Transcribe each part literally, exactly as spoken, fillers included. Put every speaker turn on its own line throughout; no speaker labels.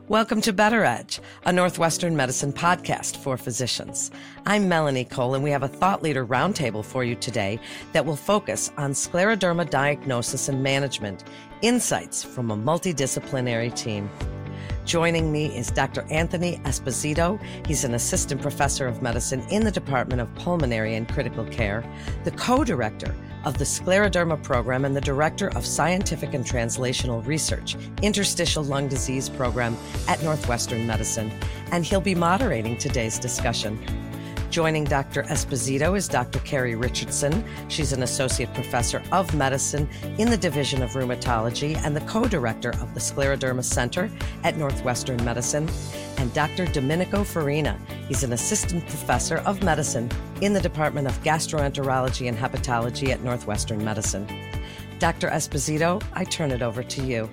Welcome to Better Edge, a Northwestern medicine podcast for physicians. I'm Melanie Cole, and we have a thought leader roundtable for you today that will focus on scleroderma diagnosis and management, insights from a multidisciplinary team. Joining me is Doctor Anthony Esposito. He's an assistant professor of medicine in the Department of Pulmonary and Critical Care, the co-director of the Scleroderma Program and the Director of Scientific and Translational Research, Interstitial Lung Disease Program at Northwestern Medicine, and he'll be moderating today's discussion. Joining Doctor Esposito is Doctor Carrie Richardson. She's an associate professor of medicine in the Division of Rheumatology and the co-director of the Scleroderma Center at Northwestern Medicine. And Doctor Domenico Farina. He's an assistant professor of medicine in the Department of Gastroenterology and Hepatology at Northwestern Medicine. Doctor Esposito, I turn it over to you.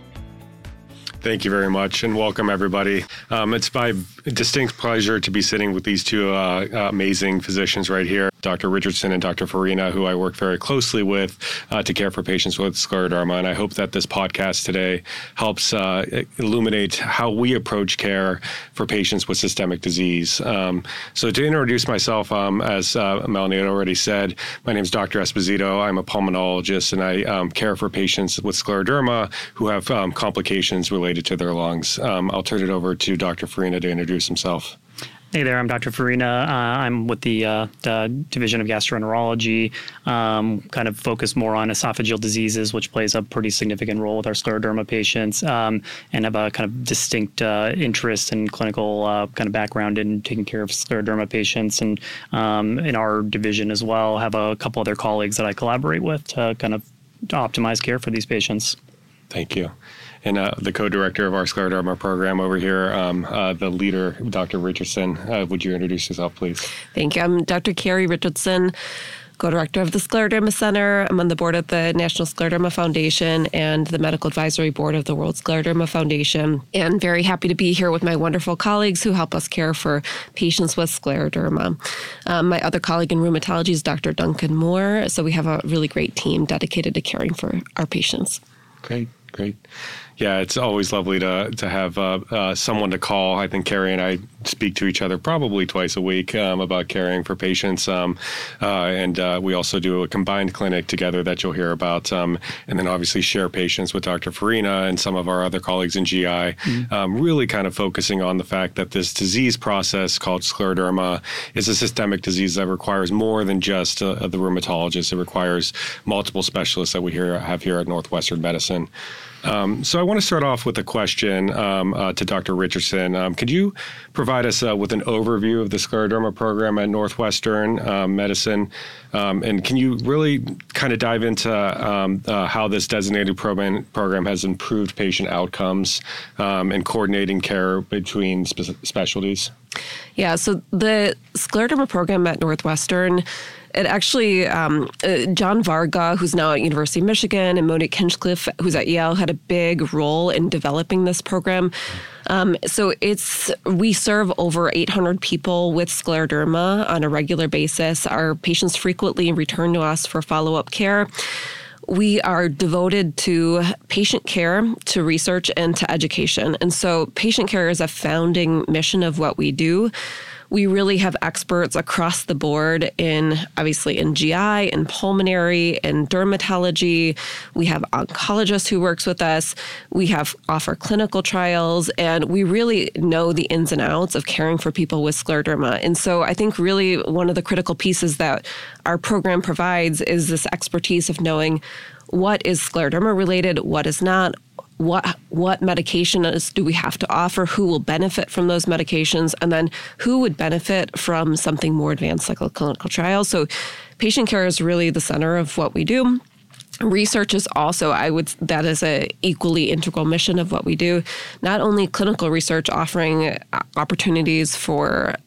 Thank you very much, and welcome, everybody. Um, it's my distinct pleasure to be sitting with these two uh, uh, amazing physicians right here, Doctor Richardson and Doctor Farina, who I work very closely with uh, to care for patients with scleroderma. And I hope that this podcast today helps uh, illuminate how we approach care for patients with systemic disease. Um, so to introduce myself, um, as uh, Melanie had already said, my name is Doctor Esposito. I'm a pulmonologist, and I um, care for patients with scleroderma who have um, complications related to their lungs. Um, I'll turn it over to Doctor Farina to introduce himself.
Hey there, I'm Doctor Farina. Uh, I'm with the, uh, the Division of Gastroenterology, um, kind of focus more on esophageal diseases, which plays a pretty significant role with our scleroderma patients, um, and have a kind of distinct uh, interest and clinical uh, kind of background in taking care of scleroderma patients. And um, in our division as well, have a couple other colleagues that I collaborate with to kind of optimize care for these patients.
Thank you. And uh, the co-director of our scleroderma program over here, um, uh, the leader, Doctor Richardson. Uh, would you introduce yourself, please?
Thank you. I'm Doctor Carrie Richardson, co-director of the Scleroderma Center. I'm on the board of the National Scleroderma Foundation and the medical advisory board of the World Scleroderma Foundation. And very happy to be here with my wonderful colleagues who help us care for patients with scleroderma. Um, my other colleague in rheumatology is Doctor Duncan Moore. So we have a really great team dedicated to caring for our patients.
Great, great. Yeah, it's always lovely to to have uh, uh, someone to call. I think Carrie and I speak to each other probably twice a week um, about caring for patients. Um, uh, and uh, we also do a combined clinic together that you'll hear about. Um, and then obviously share patients with Doctor Farina and some of our other colleagues in G I, mm-hmm. um, really kind of focusing on the fact that this disease process called scleroderma is a systemic disease that requires more than just uh, the rheumatologist. It requires multiple specialists that we here have here at Northwestern Medicine. Um, so I want to start off with a question um, uh, to Doctor Richardson. Um, could you provide us uh, with an overview of the scleroderma program at Northwestern um, Medicine? Um, and can you really kind of dive into um, uh, how this designated program, program has improved patient outcomes um, and coordinating care between spe- specialties?
Yeah, so the scleroderma program at Northwestern, it actually, um, uh, John Varga, who's now at University of Michigan, and Monique Hinchcliffe, who's at Yale, had a big role in developing this program. Um, so it's we serve over eight hundred people with scleroderma on a regular basis. Our patients frequently return to us for follow-up care. We are devoted to patient care, to research, and to education. And so patient care is a founding mission of what we do. We really have experts across the board in, obviously, in G I, in pulmonary, in dermatology. We have oncologists who works with us. We have offer clinical trials, and we really know the ins and outs of caring for people with scleroderma. And so I think really one of the critical pieces that our program provides is this expertise of knowing what is scleroderma related, what is not, what what medications do we have to offer, who will benefit from those medications, and then who would benefit from something more advanced like a clinical trial. So patient care is really the center of what we do. Research is also, I would, that is a equally integral mission of what we do. Not only clinical research offering opportunities for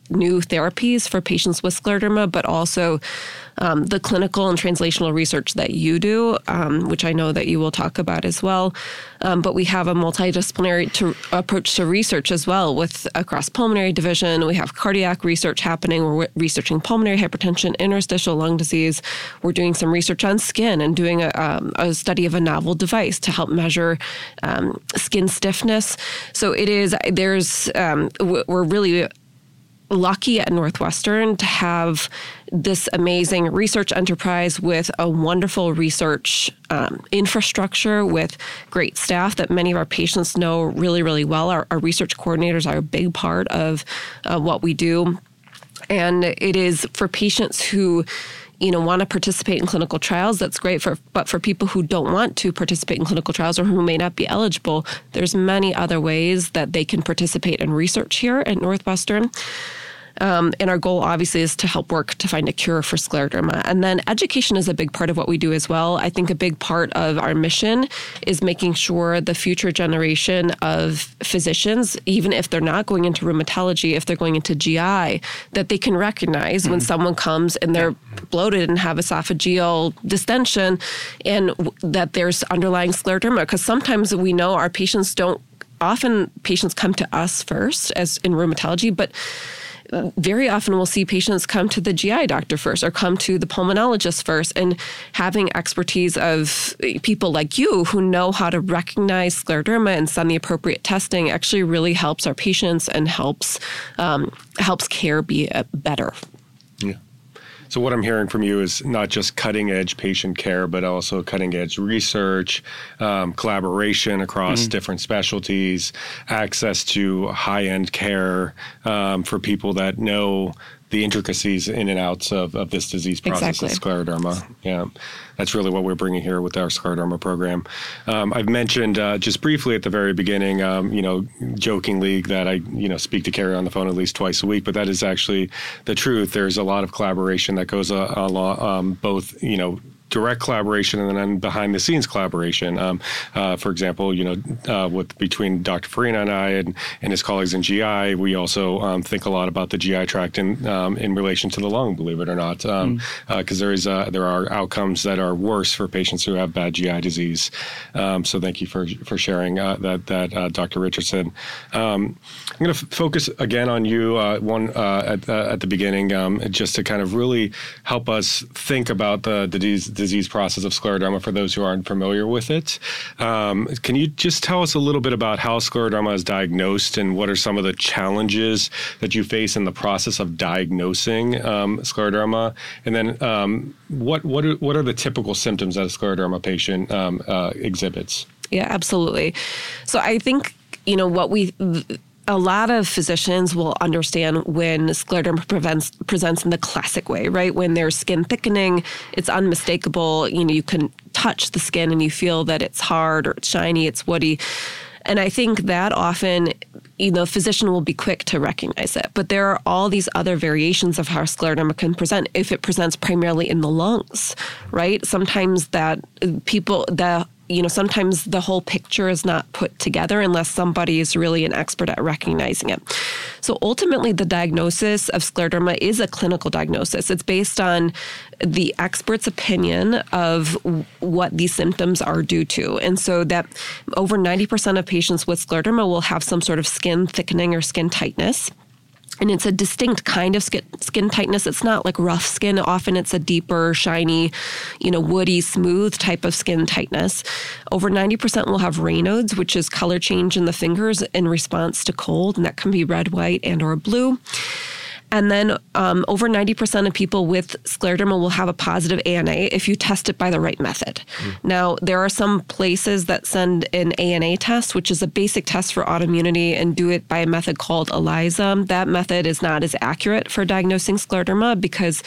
new therapies for patients with scleroderma, but also um, the clinical and translational research that you do, um, which I know that you will talk about as well. Um, but we have a multidisciplinary to, approach to research as well with across pulmonary division. We have cardiac research happening. We're researching pulmonary hypertension, interstitial lung disease. We're doing some research on skin and doing a, um, a study of a novel device to help measure um, skin stiffness. So it is, there's, um, we're really lucky at Northwestern to have this amazing research enterprise with a wonderful research um, infrastructure with great staff that many of our patients know really, really well. Our, our research coordinators are a big part of uh, what we do. And it is for patients who you know, want to participate in clinical trials, that's great. For but for people who don't want to participate in clinical trials or who may not be eligible, there's many other ways that they can participate in research here at Northwestern. Um, and our goal, obviously, is to help work to find a cure for scleroderma. And then education is a big part of what we do as well. I think a big part of our mission is making sure the future generation of physicians, even if they're not going into rheumatology, if they're going into G I, that they can recognize mm-hmm. when someone comes and they're bloated and have esophageal distension and w- that there's underlying scleroderma. Because sometimes we know our patients don't, often patients come to us first as in rheumatology, but very often we'll see patients come to the G I doctor first or come to the pulmonologist first, and having expertise of people like you who know how to recognize scleroderma and send the appropriate testing actually really helps our patients and helps um, helps care be better.
Yeah. So what I'm hearing from you is not just cutting-edge patient care, but also cutting-edge research, um, collaboration across mm-hmm. different specialties, access to high-end care um, for people that know the intricacies in and outs of, of this disease process
exactly.
of scleroderma. Yeah, that's really what we're bringing here with our scleroderma program. Um, I've mentioned uh, just briefly at the very beginning, um, you know, jokingly that I, you know, speak to Carrie on the phone at least twice a week, but that is actually the truth. There's a lot of collaboration that goes uh, along, um, both, you know, direct collaboration and then behind the scenes collaboration. Um, uh, for example, you know, uh, with between Doctor Farina and I and, and his colleagues in G I, we also um, think a lot about the G I tract in um, in relation to the lung, believe it or not, because um, mm. uh, there is uh, there are outcomes that are worse for patients who have bad G I disease. Um, so thank you for for sharing uh, that that uh, Doctor Richardson. Um, I'm going to f- focus again on you uh, one uh, at, uh, at the beginning, um, just to kind of really help us think about the, the disease. disease process of scleroderma for those who aren't familiar with it. Um, can you just tell us a little bit about how scleroderma is diagnosed and what are some of the challenges that you face in the process of diagnosing um, scleroderma? And then um, what what are, what are the typical symptoms that a scleroderma patient um, uh, exhibits?
Yeah, absolutely. So I think, you know, what we... A lot of physicians will understand when scleroderma prevents, presents in the classic way, right? When there's skin thickening, it's unmistakable. You know, you can touch the skin and you feel that it's hard or it's shiny, it's woody. And I think that often, you know, a physician will be quick to recognize it. But there are all these other variations of how scleroderma can present if it presents primarily in the lungs, right? Sometimes that people, the you know, sometimes the whole picture is not put together unless somebody is really an expert at recognizing it. So ultimately, the diagnosis of scleroderma is a clinical diagnosis. It's based on the expert's opinion of what these symptoms are due to. And so that over ninety percent of patients with scleroderma will have some sort of skin thickening or skin tightness. And it's a distinct kind of skin, skin tightness. It's not like rough skin. Often it's a deeper, shiny, you know, woody, smooth type of skin tightness. Over ninety percent will have Raynaud's, which is color change in the fingers in response to cold, and that can be red, white, and or blue. And then um, over ninety percent of people with scleroderma will have a positive A N A if you test it by the right method. Mm. Now, there are some places that send an A N A test, which is a basic test for autoimmunity, and do it by a method called ELISA. That method is not as accurate for diagnosing scleroderma because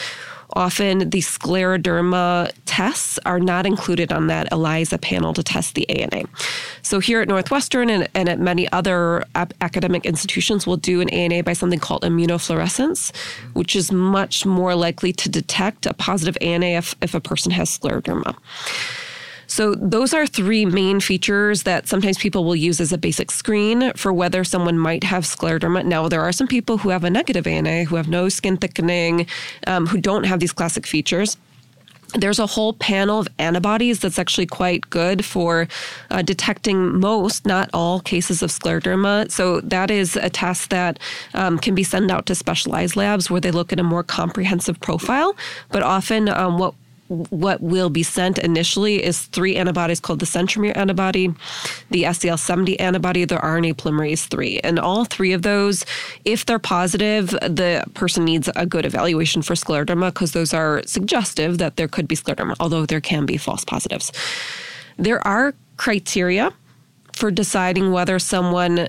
often the scleroderma tests are not included on that ELISA panel to test the A N A. So here at Northwestern and, and at many other ap- academic institutions, we'll do an A N A by something called immunofluorescence, which is much more likely to detect a positive A N A if, if a person has scleroderma. So those are three main features that sometimes people will use as a basic screen for whether someone might have scleroderma. Now, there are some people who have a negative A N A, who have no skin thickening, um, who don't have these classic features. There's a whole panel of antibodies that's actually quite good for uh, detecting most, not all, cases of scleroderma. So that is a test that um, can be sent out to specialized labs where they look at a more comprehensive profile. But often um, what what will be sent initially is three antibodies called the centromere antibody, the S C L seventy antibody, the R N A polymerase three. And all three of those, if they're positive, the person needs a good evaluation for scleroderma because those are suggestive that there could be scleroderma, although there can be false positives. There are criteria for deciding whether someone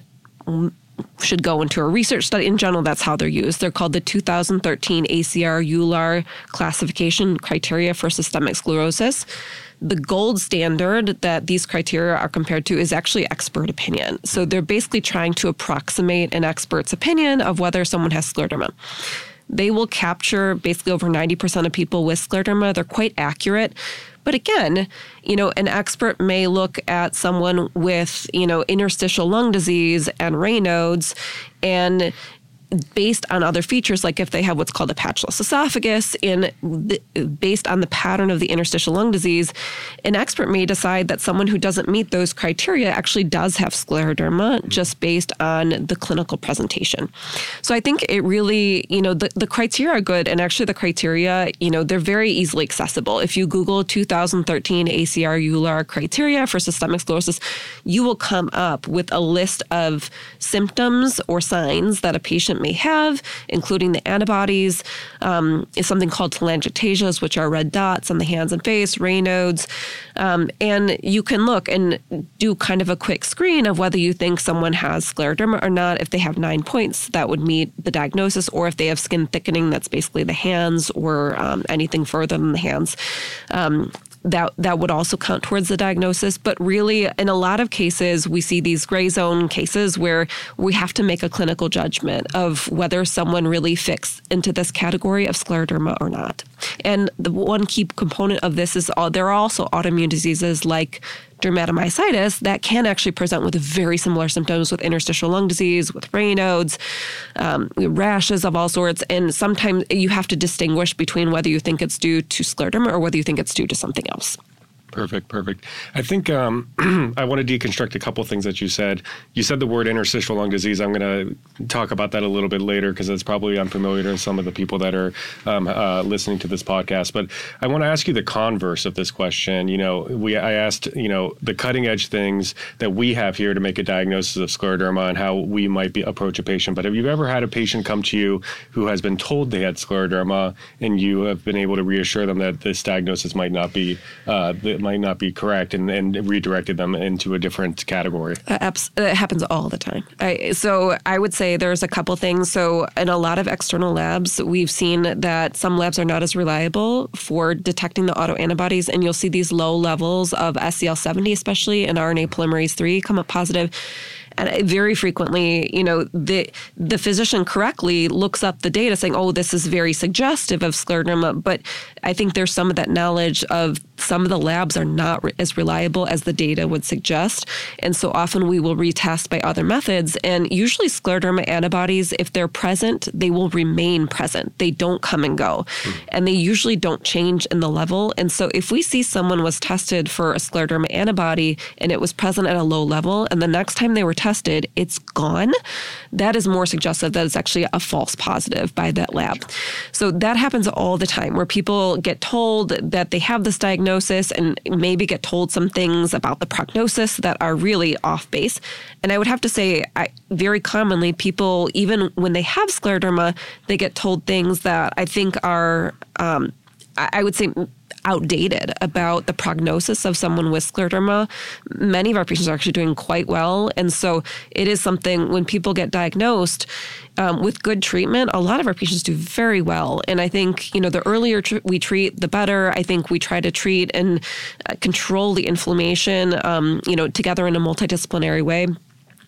should go into a research study. In general, that's how they're used. They're called the two thousand thirteen A C R-EULAR classification criteria for systemic sclerosis. The gold standard that these criteria are compared to is actually expert opinion. So they're basically trying to approximate an expert's opinion of whether someone has scleroderma. They will capture basically over ninety percent of people with scleroderma. They're quite accurate. But again, you know, an expert may look at someone with, you know, interstitial lung disease and Raynaud's, and based on other features, like if they have what's called a patchless esophagus, and the, based on the pattern of the interstitial lung disease, an expert may decide that someone who doesn't meet those criteria actually does have scleroderma just based on the clinical presentation. So I think it really, you know, the, the criteria are good, and actually the criteria, you know, they're very easily accessible. If you Google two thousand thirteen A C R-EULAR criteria for systemic sclerosis, you will come up with a list of symptoms or signs that a patient may have, including the antibodies, um, is something called telangiectasias, which are red dots on the hands and face, Raynaud's. Um, and you can look and do kind of a quick screen of whether you think someone has scleroderma or not. If they have nine points, that would meet the diagnosis, or if they have skin thickening, that's basically the hands, or um, anything further than the hands. Um, That that would also count towards the diagnosis. But really, in a lot of cases, we see these gray zone cases where we have to make a clinical judgment of whether someone really fits into this category of scleroderma or not. And the one key component of this is all, there are also autoimmune diseases like dermatomyositis that can actually present with very similar symptoms, with interstitial lung disease, with Raynaud's, um, rashes of all sorts. And sometimes you have to distinguish between whether you think it's due to scleroderma or whether you think it's due to something else.
Perfect, perfect. I think um, I want to deconstruct a couple things that you said. You said the word interstitial lung disease. I'm going to talk about that a little bit later because it's probably unfamiliar to some of the people that are um, uh, listening to this podcast. But I want to ask you the converse of this question. You know, we I asked, you know, the cutting edge things that we have here to make a diagnosis of scleroderma and how we might be approach a patient. But have you ever had a patient come to you who has been told they had scleroderma and you have been able to reassure them that this diagnosis might not be uh, the might not be correct and, and redirected them into a different category?
Uh, it happens all the time. I, so I would say there's a couple things. So in a lot of external labs, we've seen that some labs are not as reliable for detecting the autoantibodies, and you'll see these low levels of S C L seventy, especially, and R N A polymerase three come up positive. And very frequently, you know, the the physician correctly looks up the data saying, oh, this is very suggestive of scleroderma. But I think there's some of that knowledge of some of the labs are not re- as reliable as the data would suggest. And so often we will retest by other methods. And usually scleroderma antibodies, if they're present, they will remain present. They don't come and go. Mm. And they usually don't change in the level. And so if we see someone was tested for a scleroderma antibody and it was present at a low level, and the next time they were tested, it's gone, that is more suggestive that it's actually a false positive by that lab. So that happens all the time where people get told that they have this diagnosis and maybe get told some things about the prognosis that are really off base. And I would have to say, I, very commonly, people, even when they have scleroderma, they get told things that I think are, um, I would say, outdated about the prognosis of someone with scleroderma. Many of our patients are actually doing quite well. And so it is something when people get diagnosed um, with good treatment, a lot of our patients do very well. And I think, you know, the earlier tr- we treat, the better. I think we try to treat and uh, control the inflammation, um, you know, together in a multidisciplinary way.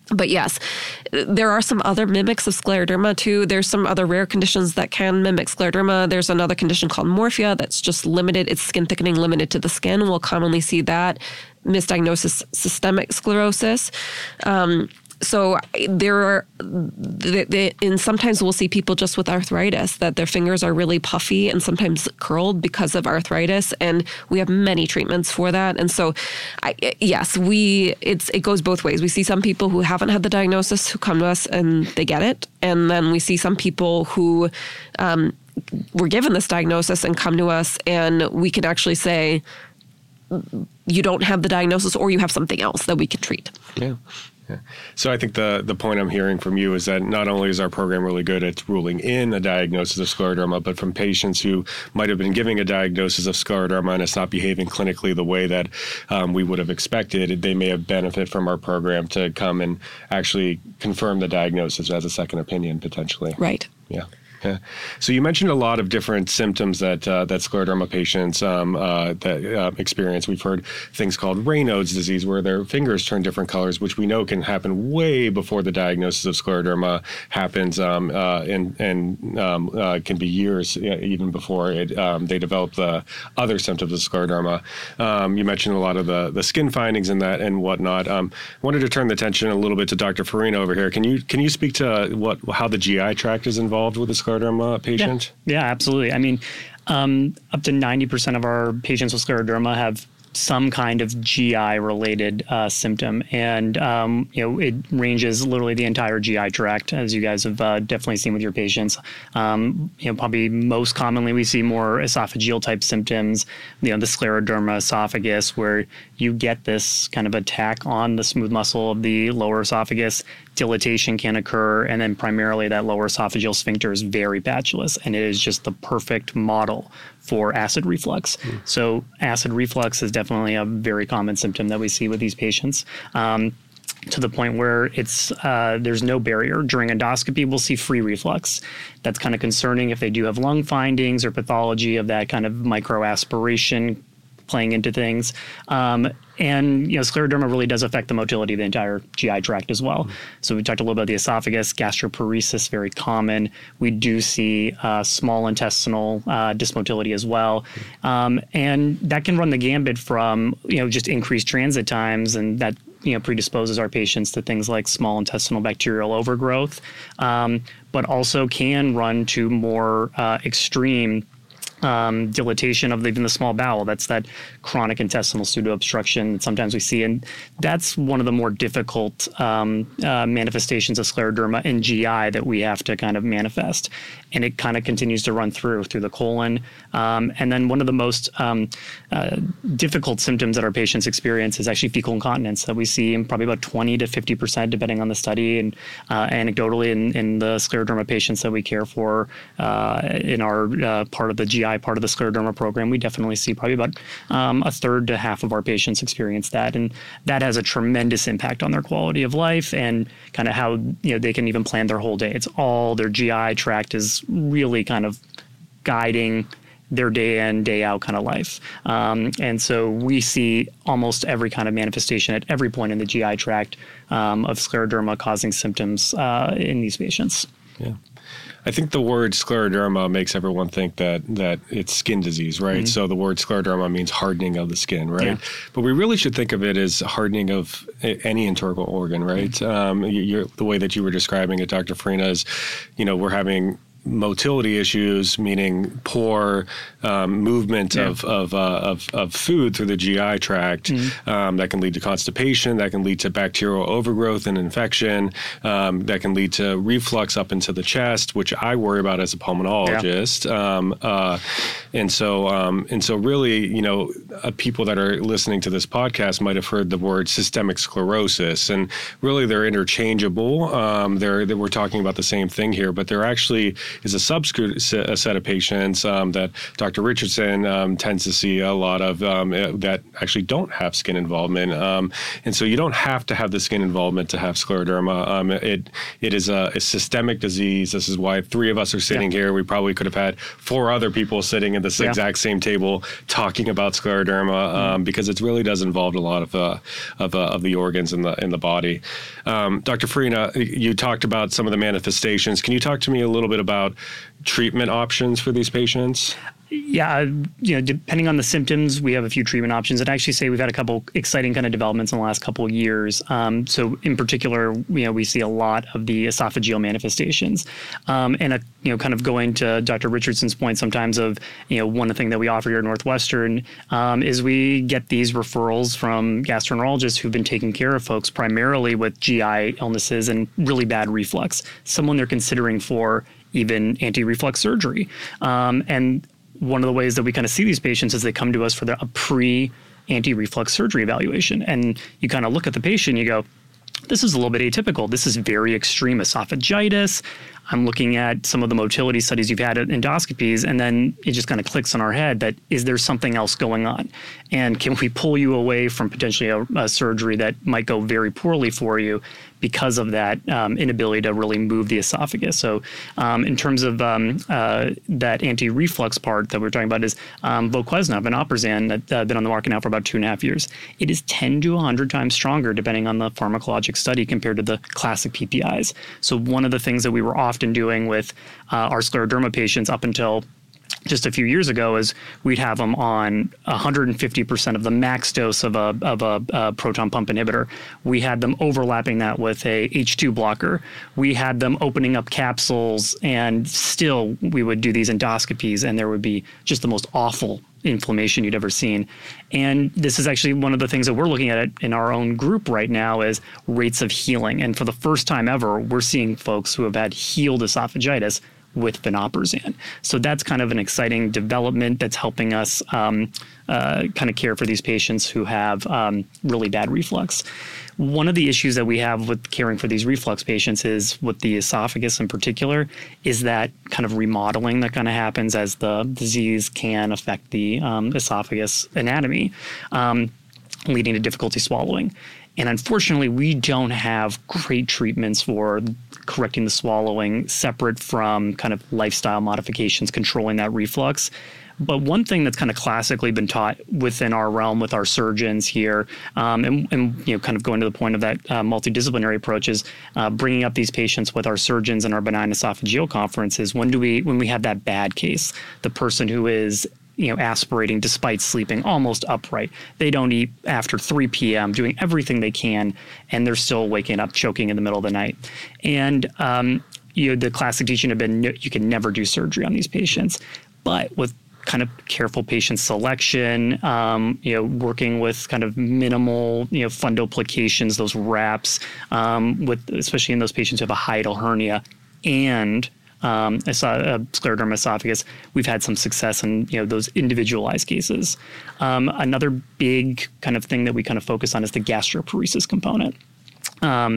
But yes, there are some other mimics of scleroderma too. There's some other rare conditions that can mimic scleroderma. There's another condition called morphia that's just limited. It's skin thickening limited to the skin. We'll commonly see that. Misdiagnosis systemic sclerosis. Um, So there are, the, the, and sometimes we'll see people just with arthritis that their fingers are really puffy and sometimes curled because of arthritis, and we have many treatments for that. And so, I, yes, we it's it goes both ways. We see some people who haven't had the diagnosis who come to us and they get it, and then we see some people who um, were given this diagnosis and come to us, and we can actually say you don't have the diagnosis or you have something else that we can treat.
Yeah. Yeah. So I think the the point I'm hearing from you is that not only is our program really good at ruling in a diagnosis of scleroderma, but from patients who might have been giving a diagnosis of scleroderma and it's not behaving clinically the way that um, we would have expected, they may have benefit from our program to come and actually confirm the diagnosis as a second opinion potentially.
Right.
Yeah. Yeah. So you mentioned a lot of different symptoms that uh, that scleroderma patients um, uh, that uh, experience. We've heard things called Raynaud's disease, where their fingers turn different colors, which we know can happen way before the diagnosis of scleroderma happens, um, uh, and and um, uh, can be years even before it um, they develop the other symptoms of scleroderma. Um, you mentioned a lot of the the skin findings and that and whatnot. Um, wanted to turn the attention a little bit to Doctor Farina over here. Can you can you speak to what how the G I tract is involved with the scleroderma patient?
Yeah, yeah, absolutely. I mean, um, up to ninety percent of our patients with scleroderma have some kind of G I-related uh, symptom, and um, you know it ranges literally the entire G I tract, as you guys have uh, definitely seen with your patients. Um, you know, probably most commonly we see more esophageal type symptoms. You know, the scleroderma esophagus, where you get this kind of attack on the smooth muscle of the lower esophagus. Dilatation can occur, and then primarily that lower esophageal sphincter is very patulous, and it is just the perfect model for acid reflux. Mm. So acid reflux is definitely a very common symptom that we see with these patients. Um, to the point where it's uh, there's no barrier. During endoscopy, we'll see free reflux. That's kind of concerning if they do have lung findings or pathology of that kind of microaspiration playing into things. Um, and, you know, scleroderma really does affect the motility of the entire G I tract as well. Mm. So we talked a little about the esophagus, gastroparesis, very common. We do see uh, small intestinal uh, dysmotility as well. Mm. Um, and that can run the gambit from, you know, just increased transit times, and that, you know, predisposes our patients to things like small intestinal bacterial overgrowth, um, but also can run to more uh, extreme Um, dilatation of even the small bowel. That's that chronic intestinal pseudoobstruction that sometimes we see. And that's one of the more difficult um, uh, manifestations of scleroderma in G I that we have to kind of manifest. And it kind of continues to run through, through the colon. Um, and then one of the most um, uh, difficult symptoms that our patients experience is actually fecal incontinence that we see in probably about twenty to fifty percent, depending on the study. And uh, anecdotally, in, in the scleroderma patients that we care for uh, in our uh, part of the G I part of the scleroderma program, we definitely see probably about um, a third to half of our patients experience that. And that has a tremendous impact on their quality of life and kind of how, you know, they can even plan their whole day. It's all their G I tract is really kind of guiding their day in, day out kind of life. Um, and so we see almost every kind of manifestation at every point in the G I tract um, of scleroderma causing symptoms uh, in these patients.
Yeah. I think the word scleroderma makes everyone think that that it's skin disease, right? Mm-hmm. So the word scleroderma means hardening of the skin, right? Yeah. But we really should think of it as hardening of any internal organ, right? Mm-hmm. Um, you're, the way that you were describing it, Doctor Farina, is, you know, we're having motility issues, meaning poor um, movement yeah. of of, uh, of of food through the G I tract. Mm-hmm. Um, that can lead to constipation. That can lead to bacterial overgrowth and infection. Um, that can lead to reflux up into the chest, which I worry about as a pulmonologist. Yeah. Um, uh, and so um, and so really, you know, uh, people that are listening to this podcast might have heard the word systemic sclerosis, and really they're interchangeable. Um, they're, they're we're talking about the same thing here, but they're actually is a subgroup a set of patients um, that Doctor Richardson um, tends to see a lot of um, that actually don't have skin involvement. Um, and so you don't have to have the skin involvement to have scleroderma. Um, it It is a, a systemic disease. This is why three of us are sitting yeah. here. We probably could have had four other people sitting at this yeah. exact same table talking about scleroderma um, mm. because it really does involve a lot of uh, of, uh, of the organs in the in the body. Um, Doctor Farina, you talked about some of the manifestations. Can you talk to me a little bit about treatment options for these patients?
Yeah, you know, depending on the symptoms, we have a few treatment options. I'd actually say we've had a couple exciting kind of developments in the last couple of years. Um, so in particular, you know, we see a lot of the esophageal manifestations. Um, and, a, you know, kind of going to Doctor Richardson's point sometimes of, you know, one thing that we offer here at Northwestern um, is we get these referrals from gastroenterologists who've been taking care of folks primarily with G I illnesses and really bad reflux, someone they're considering for even anti-reflux surgery. Um, and one of the ways that we kind of see these patients is they come to us for the, a pre-anti-reflux surgery evaluation. And you kind of look at the patient and you go, this is a little bit atypical. This is very extreme esophagitis. I'm looking at some of the motility studies you've had at endoscopies, and then it just kind of clicks on our head that is there something else going on? And can we pull you away from potentially a, a surgery that might go very poorly for you because of that um, inability to really move the esophagus? So um, in terms of um, uh, that anti-reflux part that we're talking about is um, Voquezna, vonoprazan, that's uh, been on the market now for about two and a half years. It is ten to one hundred times stronger depending on the pharmacologic study compared to the classic P P Is. So one of the things that we were often doing with uh, our scleroderma patients up until just a few years ago is we'd have them on one hundred fifty percent of the max dose of a of a, a proton pump inhibitor. We had them overlapping that with a H two blocker. We had them opening up capsules, and still we would do these endoscopies, and there would be just the most awful inflammation you'd ever seen. And this is actually one of the things that we're looking at in our own group right now is rates of healing. And for the first time ever, we're seeing folks who have had healed esophagitis with vonoprazan. So that's kind of an exciting development that's helping us um, uh, kind of care for these patients who have um, really bad reflux. One of the issues that we have with caring for these reflux patients is with the esophagus in particular is that kind of remodeling that kind of happens as the disease can affect the um, esophagus anatomy, um, leading to difficulty swallowing. And unfortunately, we don't have great treatments for correcting the swallowing separate from kind of lifestyle modifications controlling that reflux. But one thing that's kind of classically been taught within our realm with our surgeons here, um, and, and you know, kind of going to the point of that uh, multidisciplinary approach is uh, bringing up these patients with our surgeons in our benign esophageal conferences. When do we, when we have that bad case, the person who is you know, aspirating despite sleeping almost upright. They don't eat after three p.m., doing everything they can, and they're still waking up choking in the middle of the night. And um, you know, the classic teaching had been you can never do surgery on these patients. But with kind of careful patient selection, um, you know, working with kind of minimal, you know, fundoplications, those wraps, um, with especially in those patients who have a hiatal hernia and Um, I saw a scleroderma esophagus. We've had some success in you know those individualized cases. Um, another big kind of thing that we kind of focus on is the gastroparesis component. Um,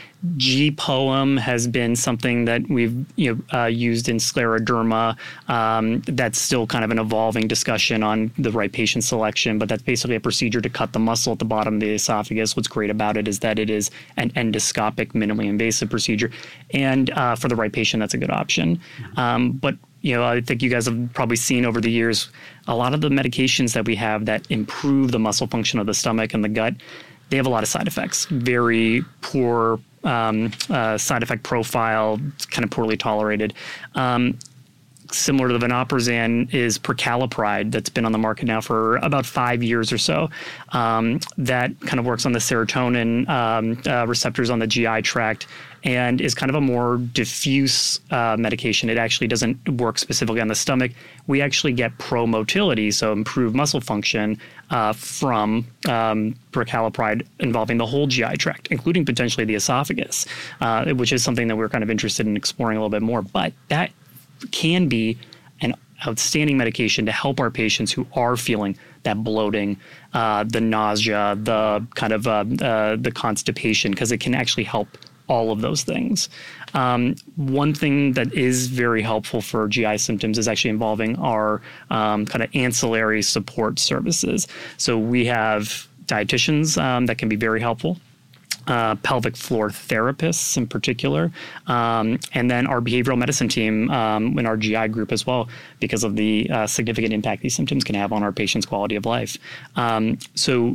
G P O E M has been something that we've you know uh, used in scleroderma. Um, that's still kind of an evolving discussion on the right patient selection, but that's basically a procedure to cut the muscle at the bottom of the esophagus. What's great about it is that it is an endoscopic, minimally invasive procedure, and uh, for the right patient, that's a good option. Um, but you know, I think you guys have probably seen over the years a lot of the medications that we have that improve the muscle function of the stomach and the gut. They have a lot of side effects. Very poor um, uh, side effect profile, kind of poorly tolerated. Um, similar to the vonoprazan is precalopride that's been on the market now for about five years or so. Um, that kind of works on the serotonin um, uh, receptors on the G I tract and is kind of a more diffuse uh, medication. It actually doesn't work specifically on the stomach. We actually get pro-motility, so improved muscle function uh, from um, precalopride involving the whole G I tract, including potentially the esophagus, uh, which is something that we're kind of interested in exploring a little bit more. But that can be an outstanding medication to help our patients who are feeling that bloating, uh, the nausea, the kind of uh, uh, the constipation, because it can actually help all of those things. Um, one thing that is very helpful for G I symptoms is actually involving our um, kind of ancillary support services. So we have dietitians um, that can be very helpful. Uh, pelvic floor therapists in particular, um, and then our behavioral medicine team um, in our G I group as well, because of the uh, significant impact these symptoms can have on our patients' quality of life. Um, so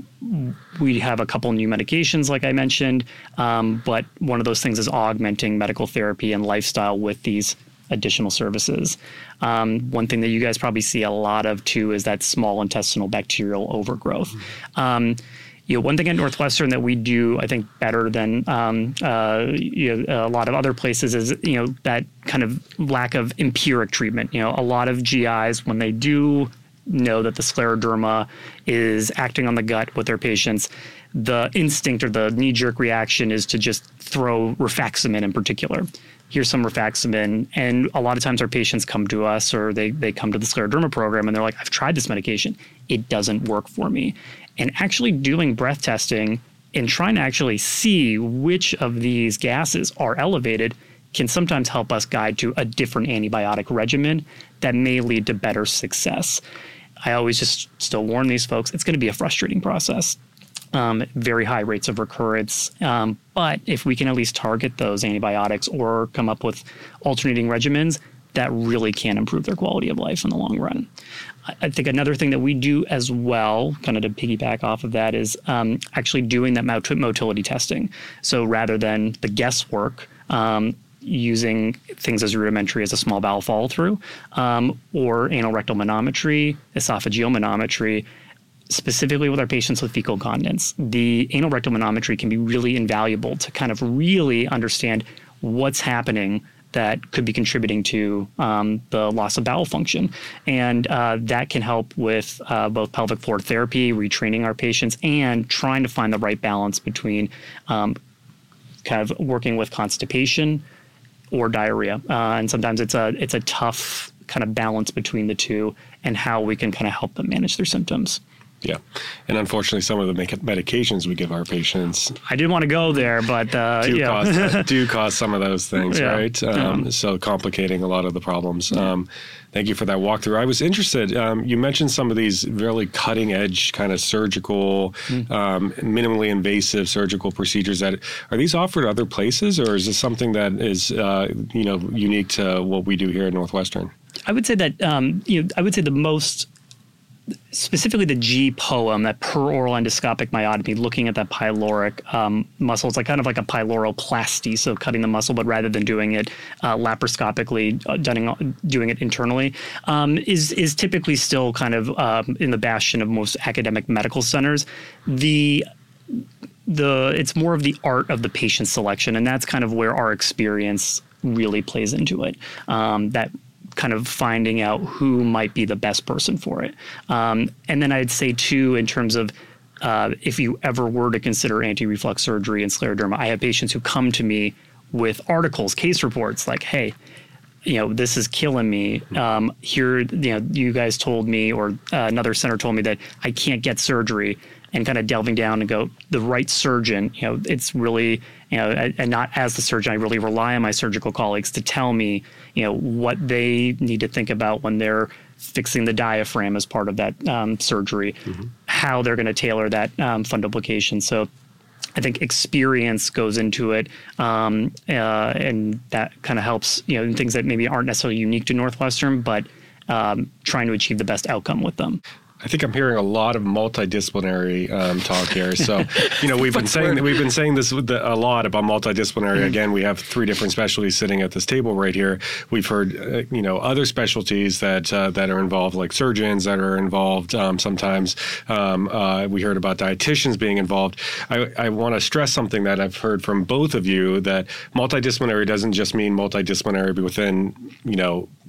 we have a couple new medications, like I mentioned, um, but one of those things is augmenting medical therapy and lifestyle with these additional services. Um, one thing that you guys probably see a lot of too is that small intestinal bacterial overgrowth. Mm-hmm. Um, You know, one thing at Northwestern that we do, I think, better than um, uh, you know, a lot of other places is, you know, that kind of lack of empiric treatment. You know, a lot of G Is, when they do know that the scleroderma is acting on the gut with their patients, the instinct or the knee-jerk reaction is to just throw rifaximin in particular. Here's some rifaximin. And a lot of times our patients come to us or they, they come to the scleroderma program and they're like, I've tried this medication. It doesn't work for me. And actually doing breath testing and trying to actually see which of these gases are elevated can sometimes help us guide to a different antibiotic regimen that may lead to better success. I always just still warn these folks, it's going to be a frustrating process. Um, very high rates of recurrence. Um, but if we can at least target those antibiotics or come up with alternating regimens, that really can improve their quality of life in the long run. I think another thing that we do as well, kind of to piggyback off of that, is um, actually doing that mot- motility testing. So rather than the guesswork, um, using things as rudimentary as a small bowel follow through, um, or anal rectal manometry, esophageal manometry, specifically with our patients with fecal incontinence. The anal rectal manometry can be really invaluable to kind of really understand what's happening that could be contributing to um, the loss of bowel function. And uh, that can help with uh, both pelvic floor therapy, retraining our patients, and trying to find the right balance between um, kind of working with constipation or diarrhea. Uh, and sometimes it's a it's a tough kind of balance between the two and how we can kind of help them manage their symptoms.
Yeah. And unfortunately, some of the medications we give our patients
I didn't want to go there, but uh,
do,
yeah.
cause, do cause some of those things,
yeah.
right? Um,
yeah.
So complicating a lot of the problems. Um, thank you for that walkthrough. I was interested, um, you mentioned some of these really cutting edge kind of surgical, mm. um, minimally invasive surgical procedures. That are these offered other places, or is this something that is uh, you know unique to what we do here at Northwestern?
I would say that um, you know I would say the most specifically the G P O M, that per-oral endoscopic myotomy, looking at that pyloric um, muscle. It's like kind of like a pyloroplasty, so cutting the muscle, but rather than doing it uh, laparoscopically, uh, doing, doing it internally, um, is is typically still kind of um, in the bastion of most academic medical centers. The the it's more of the art of the patient selection, and that's kind of where our experience really plays into it. Um, that kind of finding out who might be the best person for it. Um, and then I'd say too, in terms of uh, if you ever were to consider anti-reflux surgery and scleroderma, I have patients who come to me with articles, case reports like, hey, you know, this is killing me. Um, here, you know, you guys told me, or uh, another center told me that I can't get surgery, and kind of delving down and go, the right surgeon, you know, it's really, you know, and not as the surgeon, I really rely on my surgical colleagues to tell me, you know, what they need to think about when they're fixing the diaphragm as part of that um, surgery, mm-hmm. how they're going to tailor that um, fundoplication. So I think experience goes into it, um, uh, and that kind of helps, you know, in things that maybe aren't necessarily unique to Northwestern, but um, trying to achieve the best outcome with them.
I think I'm hearing a lot of multidisciplinary um, talk here. So, you know, we've been saying that we've been saying this with the, a lot about multidisciplinary. Again, we have three different specialties sitting at this table right here. We've heard, uh, you know, other specialties that uh, that are involved, like surgeons that are involved. Um, sometimes um, uh, we heard about dietitians being involved. I, I want to stress something that I've heard from both of you, that multidisciplinary doesn't just mean multidisciplinary within, you know,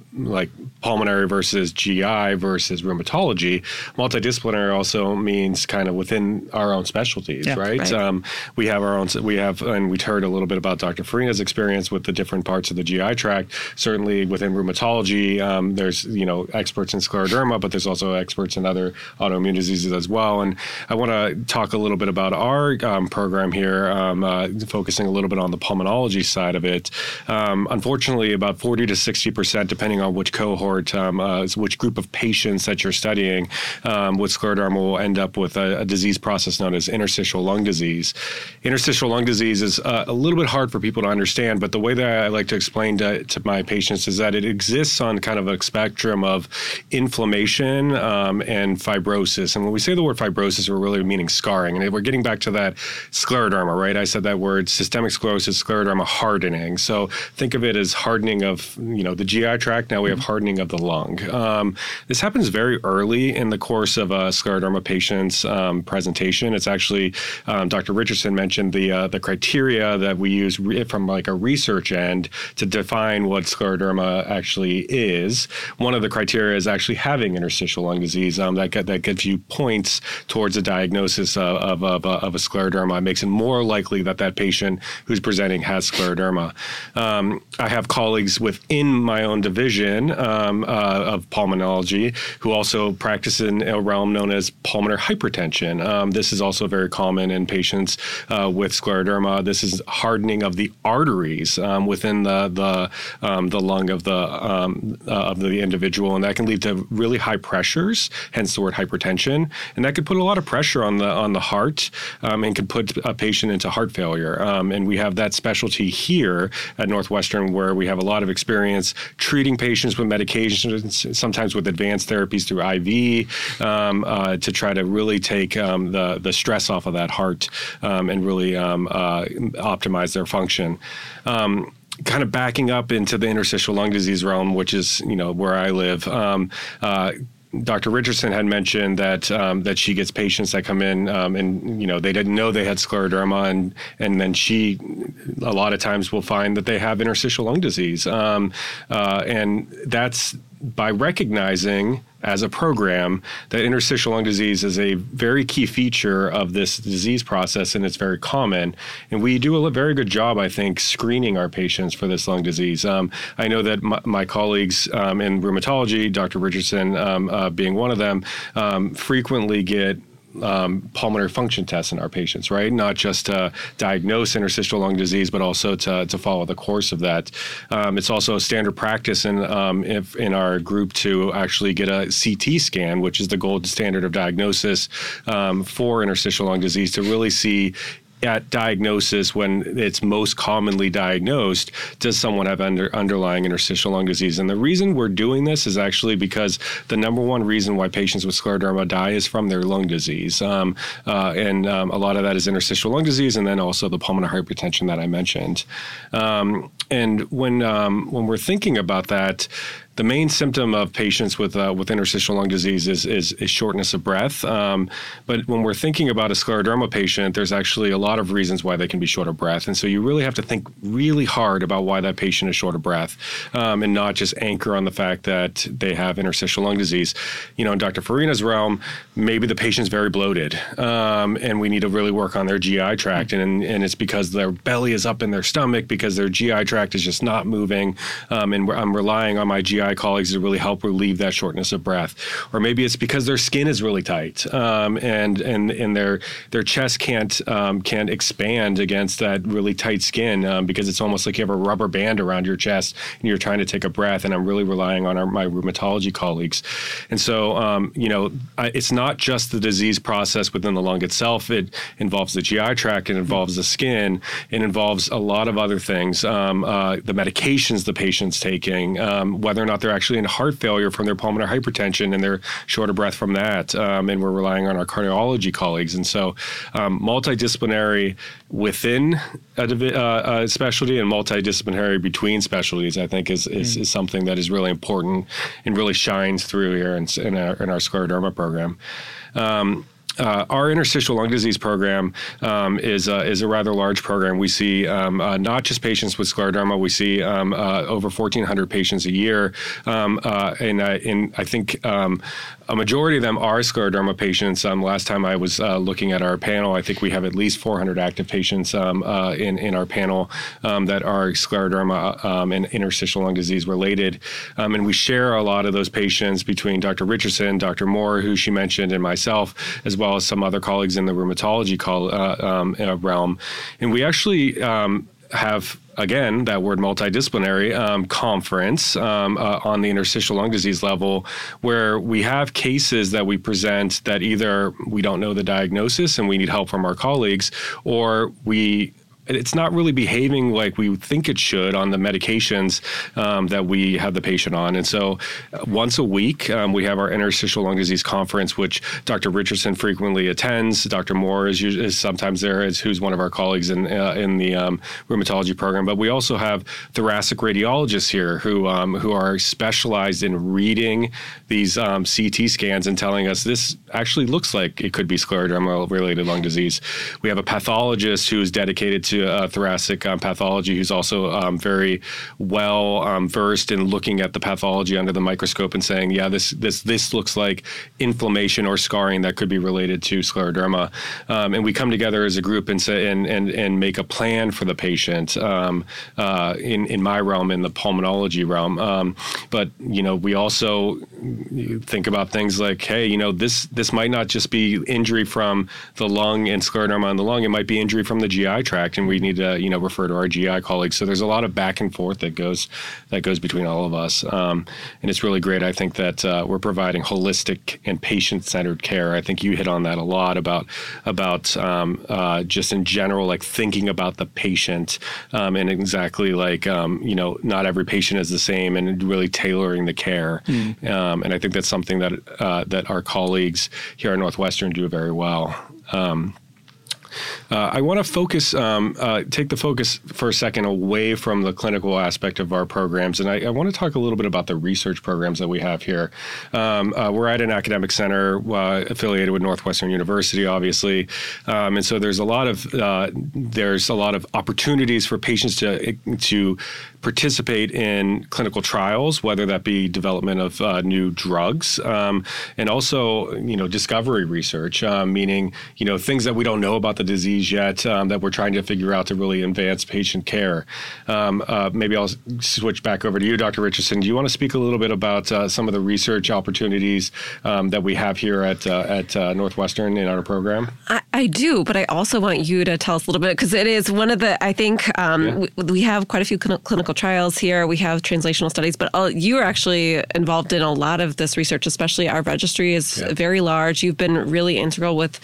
like pulmonary versus G I versus rheumatology. Multidisciplinary also means kind of within our own specialties,
yeah,
right?
right.
Um, we have our own, we have, and we heard a little bit about Doctor Farina's experience with the different parts of the G I tract. Certainly within rheumatology, um, there's, you know, experts in scleroderma, but there's also experts in other autoimmune diseases as well. And I want to talk a little bit about our um, program here, um, uh, focusing a little bit on the pulmonology side of it. Um, unfortunately, about forty to sixty percent, depending on which cohort, um, uh, which group of patients that you're studying, um, with scleroderma will end up with a, a disease process known as interstitial lung disease. Interstitial lung disease is uh, a little bit hard for people to understand, but the way that I like to explain to, to my patients is that it exists on kind of a spectrum of inflammation um, and fibrosis. And when we say the word fibrosis, we're really meaning scarring. And we're getting back to that scleroderma, right? I said that word, systemic sclerosis, scleroderma, hardening. So think of it as hardening of, you know, the G I tract. Now we have hardening of the lung. Um, this happens very early in the course of a scleroderma patient's um, presentation. It's actually, um, Doctor Richardson mentioned the uh, the criteria that we use re- from like a research end to define what scleroderma actually is. One of the criteria is actually having interstitial lung disease. Um, that that gives you points towards a diagnosis of of, of, of a scleroderma. It makes it more likely that that patient who's presenting has scleroderma. Um, I have colleagues within my own division um, uh, of pulmonology who also practice in a realm known as pulmonary hypertension. Um, this is also very common in patients uh, with scleroderma. This is hardening of the arteries um, within the the um, the lung of the um, uh, of the individual, and that can lead to really high pressures. Hence the word hypertension, and that could put a lot of pressure on the on the heart um, and can put a patient into heart failure. Um, and we have that specialty here at Northwestern, where we have a lot of experience treating patients with medications, sometimes with advanced therapies through I V, um, uh, to try to really take um, the the stress off of that heart um, and really um, uh, optimize their function. Um, kind of backing up into the interstitial lung disease realm, which is, you know, where I live. Um, uh, Doctor Richardson had mentioned that um, that she gets patients that come in um, and, you know, they didn't know they had scleroderma, and and then she a lot of times will find that they have interstitial lung disease. Um, uh, and that's by recognizing as a program that interstitial lung disease is a very key feature of this disease process, and it's very common. And we do a very good job, I think, screening our patients for this lung disease. Um, I know that my, my colleagues um, in rheumatology, Doctor Richardson um, uh, being one of them, um, frequently get Um, pulmonary function tests in our patients, right? Not just to diagnose interstitial lung disease, but also to, to follow the course of that. Um, it's also a standard practice in um, if, in our group to actually get a C T scan, which is the gold standard of diagnosis um, for interstitial lung disease, to really see at diagnosis, when it's most commonly diagnosed, does someone have under, underlying interstitial lung disease? And the reason we're doing this is actually because the number one reason why patients with scleroderma die is from their lung disease. Um, uh, and um, a lot of that is interstitial lung disease, and then also the pulmonary hypertension that I mentioned. Um, and when um, when we're thinking about that, the main symptom of patients with uh, with interstitial lung disease is, is, is shortness of breath. Um, but when we're thinking about a scleroderma patient, there's actually a lot of reasons why they can be short of breath. And so you really have to think really hard about why that patient is short of breath, um, and not just anchor on the fact that they have interstitial lung disease. You know, in Doctor Farina's realm, maybe the patient's very bloated, um, and we need to really work on their G I tract. And, and it's because their belly is up in their stomach, because their G I tract is just not moving. Um, and I'm relying on my G I colleagues to really help relieve that shortness of breath. Or maybe it's because their skin is really tight, um, and and and their their chest can't um, can't expand against that really tight skin, um, because it's almost like you have a rubber band around your chest and you're trying to take a breath. And I'm really relying on our, my rheumatology colleagues. And so, um, you know, I, it's not just the disease process within the lung itself. It involves the G I tract, it involves the skin, it involves a lot of other things. Um, uh, the medications the patient's taking, um, whether or not they're actually in heart failure from their pulmonary hypertension and they're short of breath from that. Um, and we're relying on our cardiology colleagues. And so um, multidisciplinary within a, uh, a specialty and multidisciplinary between specialties, I think, is, is, mm. is something that is really important and really shines through here in, in, our, in our scleroderma program. Um, Uh, our interstitial lung disease program um, is uh, is a rather large program. We see um, uh, not just patients with scleroderma. We see um, uh, over fourteen hundred patients a year, um, uh, and, uh, and I think um, a majority of them are scleroderma patients. Um, last time I was uh, looking at our panel, I think we have at least four hundred active patients um, uh, in in our panel um, that are scleroderma um, and interstitial lung disease related, um, and we share a lot of those patients between Doctor Richardson, Doctor Moore, who she mentioned, and myself, as well as some other colleagues in the rheumatology call, uh, um, uh, realm. And we actually um, have, again, that word multidisciplinary um, conference um, uh, on the interstitial lung disease level, where we have cases that we present that either we don't know the diagnosis and we need help from our colleagues, or we it's not really behaving like we think it should on the medications um, that we have the patient on. And so uh, once a week, um, we have our interstitial lung disease conference, which Doctor Richardson frequently attends. Doctor Moore is, is sometimes there, is, who's one of our colleagues in uh, in the um, rheumatology program. But we also have thoracic radiologists here who um, who are specialized in reading these um, C T scans and telling us this actually looks like it could be scleroderma-related lung disease. We have a pathologist who is dedicated to Uh, thoracic um, pathology, who's also um, very well um, versed in looking at the pathology under the microscope and saying, yeah, this this this looks like inflammation or scarring that could be related to scleroderma. Um, and we come together as a group and say and and and make a plan for the patient. Um, uh, in in my realm, in the pulmonology realm, um, but you know, we also think about things like, hey, you know, this this might not just be injury from the lung and scleroderma in the lung; it might be injury from the G I tract, and we need to, you know, refer to our G I colleagues. So there's a lot of back and forth that goes that goes between all of us, um, and it's really great. I think that uh, we're providing holistic and patient-centered care. I think you hit on that a lot about about um, uh, just in general, like thinking about the patient um, and exactly like um, you know, not every patient is the same, and really tailoring the care. Mm. Um, and I think that's something that uh, that our colleagues here at Northwestern do very well. Um, Uh, I want to focus, um, uh, take the focus for a second away from the clinical aspect of our programs, and I, I want to talk a little bit about the research programs that we have here. Um, uh, we're at an academic center uh, affiliated with Northwestern University, obviously, um, and so there's a lot of uh, there's a lot of opportunities for patients to to participate in clinical trials, whether that be development of uh, new drugs, um, and also you know discovery research, um, meaning you know things that we don't know about the disease yet um, that we're trying to figure out to really advance patient care. Um, uh, maybe I'll switch back over to you, Doctor Richardson. Do you want to speak a little bit about uh, some of the research opportunities um, that we have here at uh, at uh, Northwestern in our program?
I, I do, but I also want you to tell us a little bit, because it is one of the, I think um, yeah. we, we have quite a few clinical trials here. We have translational studies, but all, you are actually involved in a lot of this research, especially our registry is yeah. very large. You've been really integral with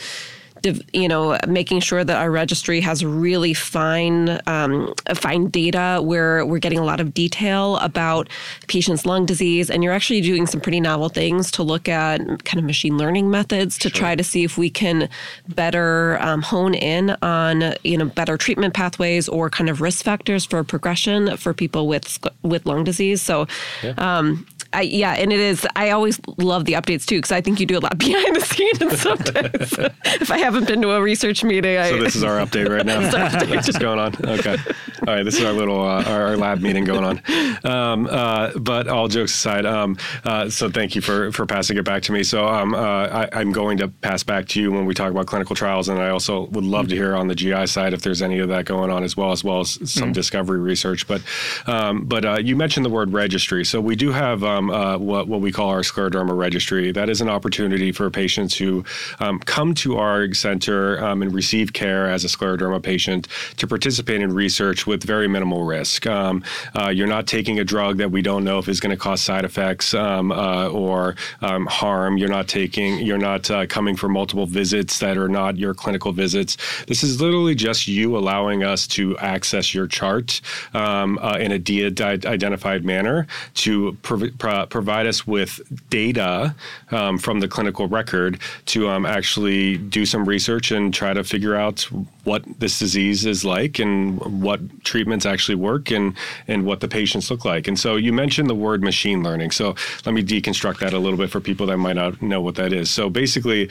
you know, making sure that our registry has really fine, um, fine data where we're getting a lot of detail about patients' lung disease, and you're actually doing some pretty novel things to look at kind of machine learning methods to sure. try to see if we can better um, hone in on, you know, better treatment pathways or kind of risk factors for progression for people with with lung disease. So, yeah. Um, I, yeah, and it is, I always love the updates too, because I think you do a lot behind the scenes, and sometimes if I haven't been to a research meeting. I,
so this is our update right now. What's just going on? Okay. All right, this is our little, uh, our, our lab meeting going on. Um, uh, but all jokes aside, um, uh, so thank you for, for passing it back to me. So um, uh, I, I'm going to pass back to you when we talk about clinical trials, and I also would love to hear on the G I side if there's any of that going on as well, as well as some mm-hmm. discovery research. But um, but uh, you mentioned the word registry. So we do have um, uh, what, what we call our scleroderma registry. That is an opportunity for patients who um, come to our center um, and receive care as a scleroderma patient to participate in research with very minimal risk. Um, uh, you're not taking a drug that we don't know if is going to cause side effects um, uh, or um, harm. You're not taking, you're not uh, coming for multiple visits that are not your clinical visits. This is literally just you allowing us to access your chart um, uh, in a de-identified manner to prov- pro- provide us with data um, from the clinical record to um, actually do some research and try to figure out what this disease is like and what treatments actually work and, and what the patients look like. And so you mentioned the word machine learning. So let me deconstruct that a little bit for people that might not know what that is. So basically,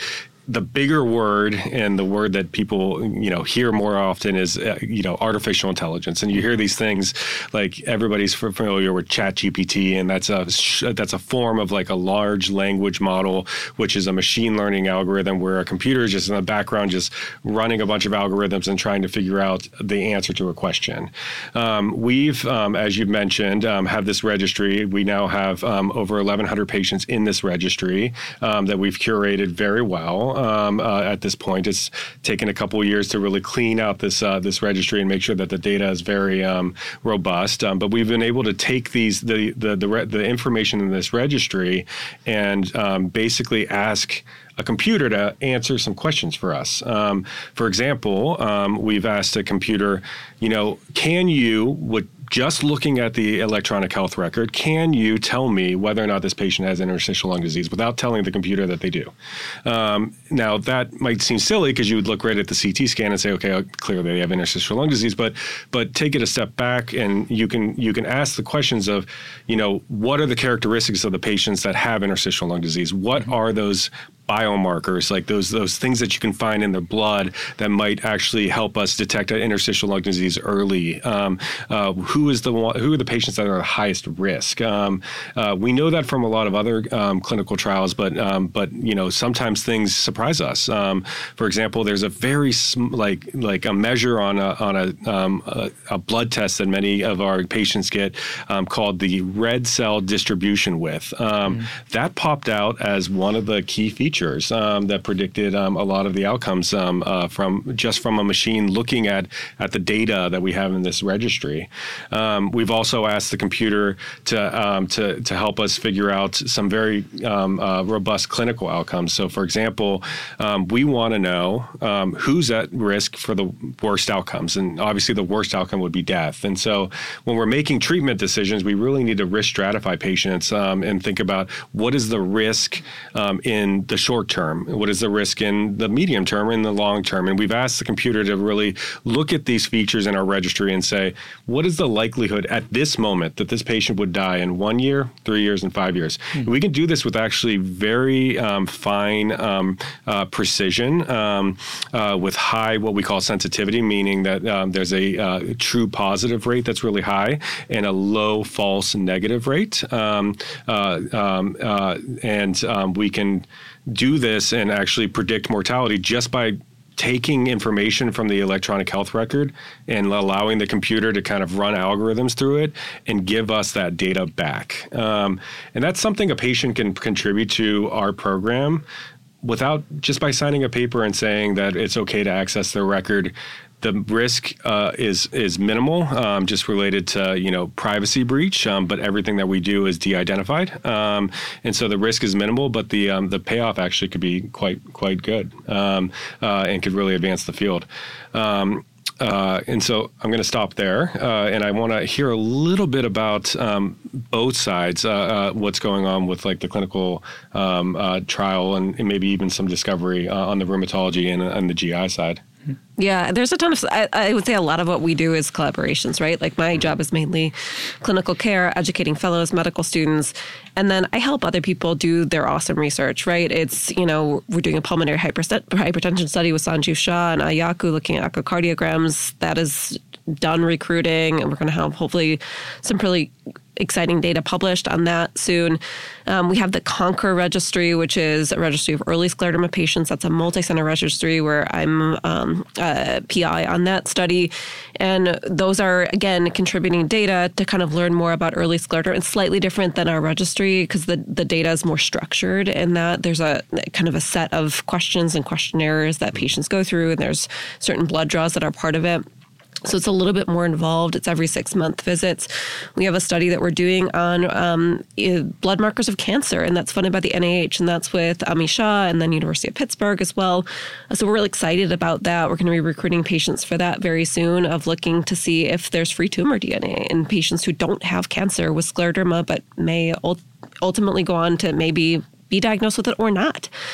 the bigger word and the word that people, you know, hear more often is, uh, you know, artificial intelligence. And you hear these things like everybody's familiar with ChatGPT, and that's a that's a form of like a large language model, which is a machine learning algorithm where a computer is just in the background just running a bunch of algorithms and trying to figure out the answer to a question. Um, we've, um, as you've mentioned, um, have this registry. We now have um, over eleven hundred patients in this registry um, that we've curated very well. Um, uh, at this point, it's taken a couple of years to really clean out this uh, this registry and make sure that the data is very um, robust. Um, but we've been able to take these the the the, re- the information in this registry and um, basically ask a computer to answer some questions for us. Um, for example, um, we've asked a computer, you know, can you, with just looking at the electronic health record, can you tell me whether or not this patient has interstitial lung disease without telling the computer that they do? Um, now, that might seem silly because you would look right at the C T scan and say, okay, oh, clearly they have interstitial lung disease, but but take it a step back and you can you can ask the questions of, you know, what are the characteristics of the patients that have interstitial lung disease? What mm-hmm. are those biomarkers, like those those things that you can find in their blood that might actually help us detect an interstitial lung disease early? Um, uh, who is the one, who are the patients that are the highest risk? Um, uh, we know that from a lot of other um, clinical trials, but um, but you know sometimes things surprise us. Um, for example, there's a very sm- like like a measure on a on a, um, a a blood test that many of our patients get um, called the red cell distribution width. Um, mm. That popped out as one of the key features. Um, that predicted um, a lot of the outcomes um, uh, from just from a machine looking at at the data that we have in this registry. Um, we've also asked the computer to um, to to help us figure out some very um, uh, robust clinical outcomes. So, for example, um, we want to know um, who's at risk for the worst outcomes, and obviously the worst outcome would be death. And so, when we're making treatment decisions, we really need to risk stratify patients um, and think about what is the risk um, in the short term, what is the risk in the medium term and the long term. And we've asked the computer to really look at these features in our registry and say, what is the likelihood at this moment that this patient would die in one year, three years, and five years? Mm-hmm. We can do this with actually very um, fine um, uh, precision um, uh, with high, what we call sensitivity, meaning that um, there's a uh, true positive rate that's really high and a low false negative rate. Um, uh, um, uh, and um, we can do this and actually predict mortality just by taking information from the electronic health record and allowing the computer to kind of run algorithms through it and give us that data back. Um, and that's something a patient can contribute to our program without just by signing a paper and saying that it's okay to access their record. The risk uh, is is minimal, um, just related to you know privacy breach. Um, but everything that we do is de-identified, um, and so the risk is minimal. But the um, the payoff actually could be quite quite good, um, uh, and could really advance the field. Um, Uh, and so I'm going to stop there, uh, and I want to hear a little bit about um, both sides, uh, uh, what's going on with like the clinical um, uh, trial and, and maybe even some discovery uh, on the rheumatology and, and the G I side.
Yeah, there's a ton of, I, I would say a lot of what we do is collaborations, right? Like my job is mainly clinical care, educating fellows, medical students, and then I help other people do their awesome research, right? It's, you know, we're doing a pulmonary hypertension study with Sanju Shah and Ayaku looking at echocardiograms. That is done recruiting, and we're going to have hopefully some really exciting data published on that soon. Um, we have the CONQUER registry, which is a registry of early scleroderma patients. That's a multi-center registry where I'm um, a P I on that study. And those are, again, contributing data to kind of learn more about early scleroderma. It's slightly different than our registry because the, the data is more structured in that there's a kind of a set of questions and questionnaires that patients go through, and there's certain blood draws that are part of it. So it's a little bit more involved. It's every six-month visits. We have a study that we're doing on um, blood markers of cancer, and that's funded by the N I H, and that's with Ami Shah and then University of Pittsburgh as well. So we're really excited about that. We're going to be recruiting patients for that very soon, of looking to see if there's free tumor D N A in patients who don't have cancer with scleroderma but may ult- ultimately go on to maybe be diagnosed with it or not.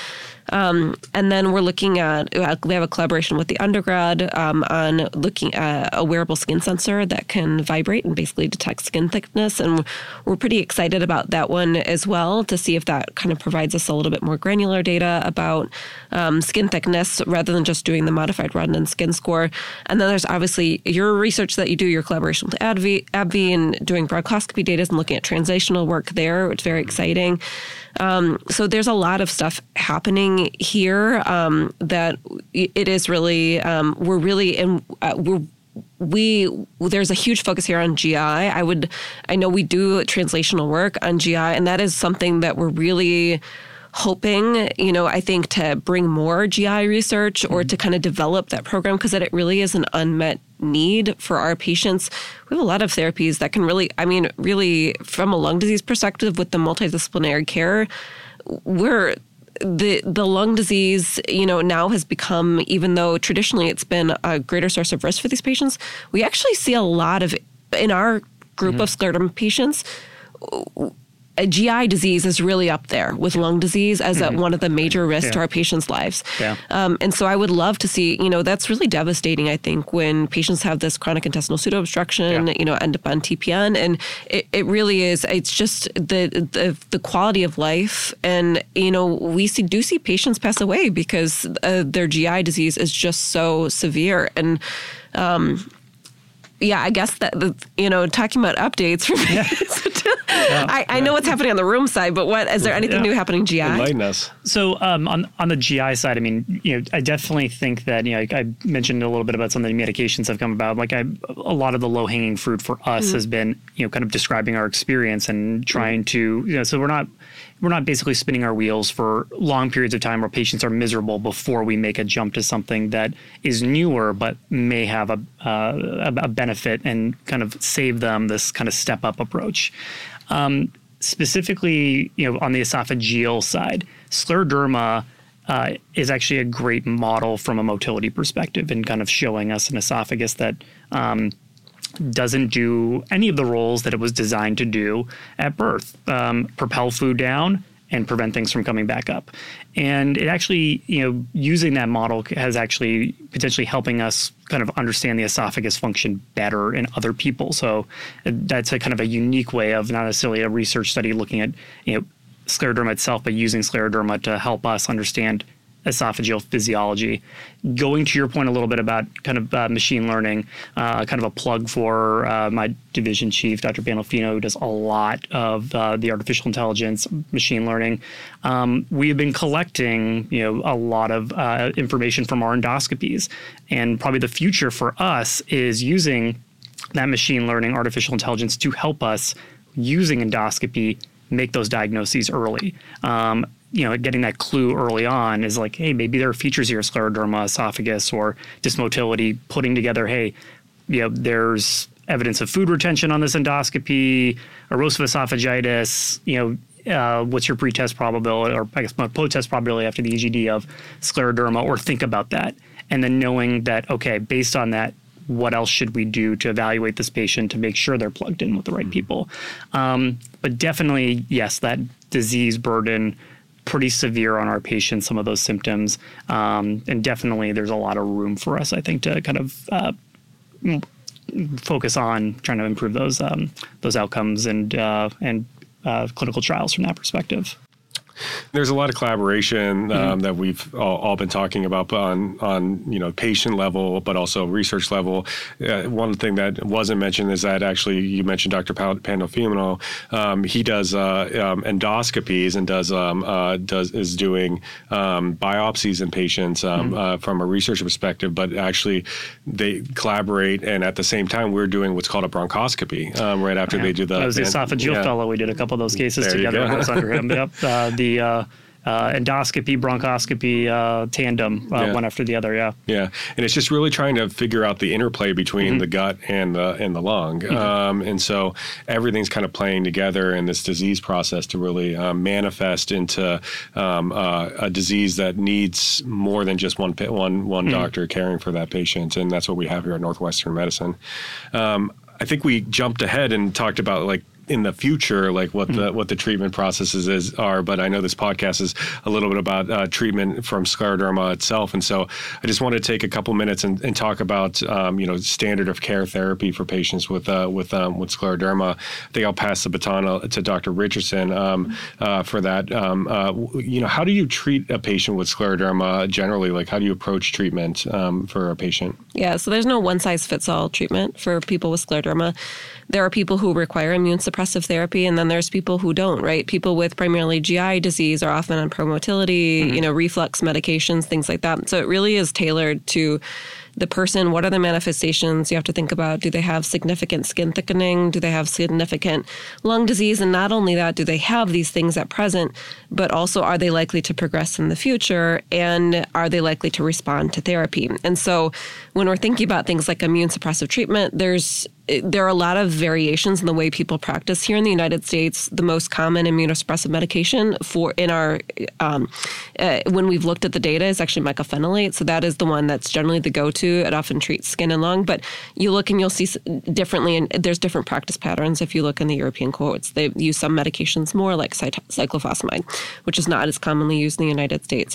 Um, and then we're looking at, we have a collaboration with the undergrad um, on looking at a wearable skin sensor that can vibrate and basically detect skin thickness. And we're pretty excited about that one as well, to see if that kind of provides us a little bit more granular data about um, skin thickness rather than just doing the modified Rodnan skin score. And then there's obviously your research that you do, your collaboration with AbbVie, AbbVie and doing bronchoscopy data and looking at translational work there, which is very exciting. Um, so there's a lot of stuff happening here um, that it is really, um, we're really in, uh, we're We there's a huge focus here on G I. I would I know we do translational work on G I, and that is something that we're really hoping, you know, I think to bring more G I research or to kind of develop that program, because it really is an unmet need for our patients. We have a lot of therapies that can really, I mean, really from a lung disease perspective with the multidisciplinary care, we're The the lung disease, you know, now has become, even though traditionally it's been a greater source of risk for these patients, we actually see a lot of, in our group mm-hmm. of scleroderma patients, a G I disease is really up there with lung disease as mm-hmm. a, one of the major risks yeah. to our patients' lives. Yeah. Um, and so I would love to see, you know, that's really devastating, I think, when patients have this chronic intestinal pseudoobstruction, yeah. you know, end up on T P N. And it, it really is, it's just the, the the quality of life. And, you know, we see, do see patients pass away because uh, their G I disease is just so severe. And, um, yeah, I guess that, the, you know, talking about updates for me, yeah. yeah, I, I yeah. know what's happening on the rheum side, but what, is there anything yeah. new happening G I?
Enlighten us.
So um, on on the G I side, I mean, you know, I definitely think that, you know, I, I mentioned a little bit about some of the medications that have come about. Like I, a lot of the low hanging fruit for us mm-hmm. has been, you know, kind of describing our experience and trying mm-hmm. to, you know, so we're not, we're not basically spinning our wheels for long periods of time where patients are miserable before we make a jump to something that is newer but may have a, uh, a benefit and kind of save them this kind of step up approach. Um, specifically, you know, on the esophageal side, scleroderma uh, is actually a great model from a motility perspective and kind of showing us an esophagus that um, doesn't do any of the roles that it was designed to do at birth, um, propel food down and prevent things from coming back up. And it actually, you know, using that model has actually potentially helping us kind of understand the esophagus function better in other people. So that's a kind of a unique way of not necessarily a research study looking at, you know, scleroderma itself, but using scleroderma to help us understand esophageal physiology. Going to your point a little bit about kind of uh, machine learning, uh, kind of a plug for uh, my division chief, Doctor Pandolfino, who does a lot of uh, the artificial intelligence, machine learning. Um, we have been collecting, you know, a lot of uh, information from our endoscopies, and probably the future for us is using that machine learning, artificial intelligence to help us using endoscopy make those diagnoses early. Um, you know, getting that clue early on is like, hey, maybe there are features here, scleroderma, esophagus, or dysmotility, putting together, hey, you know, there's evidence of food retention on this endoscopy, erosive esophagitis, you know, uh, what's your pretest probability, or I guess my post-test probability after the E G D of scleroderma, or think about that. And then knowing that, okay, based on that, what else should we do to evaluate this patient to make sure they're plugged in with the right people? Um, but definitely, yes, that disease burden, pretty severe on our patients, some of those symptoms. Um, and definitely there's a lot of room for us, I think, to kind of uh, focus on trying to improve those um, those outcomes and, uh, and uh, clinical trials from that perspective.
There's a lot of collaboration um, mm-hmm. that we've all, all been talking about on, on you know, patient level, but also research level. Uh, one thing that wasn't mentioned is that actually you mentioned Doctor Pandolfino. Um, he does uh, um, endoscopies and does um, uh, does is doing um, biopsies in patients um, mm-hmm. uh, from a research perspective. But actually, they collaborate, and at the same time, we're doing what's called a bronchoscopy um, right after
yeah.
they do the.
That was the esophageal yeah. fellow. We did a couple of those cases there together. I was under him. Yep. Uh, the Uh, uh, endoscopy, bronchoscopy uh, tandem, uh, yeah. one after the other, yeah.
Yeah, and it's just really trying to figure out the interplay between mm-hmm. the gut and the and the lung. Mm-hmm. Um, and so everything's kind of playing together in this disease process to really um, manifest into um, uh, a disease that needs more than just one one one mm-hmm. doctor caring for that patient. And that's what we have here at Northwestern Medicine. Um, I think we jumped ahead and talked about like in the future, like what the what the treatment processes is are. But I know this podcast is a little bit about uh, treatment from scleroderma itself, and so I just want to take a couple minutes and, and talk about um, you know standard of care therapy for patients with uh, with um, with scleroderma. I think I'll pass the baton to Doctor Richardson um, uh, for that. Um, uh, you know, how do you treat a patient with scleroderma generally? Like, how do you approach treatment um, for a patient?
Yeah, so there's no one-size-fits-all treatment for people with scleroderma. There are people who require immune suppressive therapy, and then there's people who don't, right? People with primarily G I disease are often on promotility, mm-hmm. you know, reflux medications, things like that. So it really is tailored to the person. What are the manifestations? You have to think about, do they have significant skin thickening? Do they have significant lung disease? And not only that, do they have these things at present, but also are they likely to progress in the future? And are they likely to respond to therapy? And so when we're thinking about things like immune suppressive treatment, there's there are a lot of variations in the way people practice here in the United States. The most common immunosuppressive medication for in our um, uh, when we've looked at the data is actually mycophenolate. So that is the one that's generally the go-to. It often treats skin and lung, but you look and you'll see differently, and there's different practice patterns. If you look in the European cohorts, they use some medications more, like cyclophosphamide, which is not as commonly used in the United States.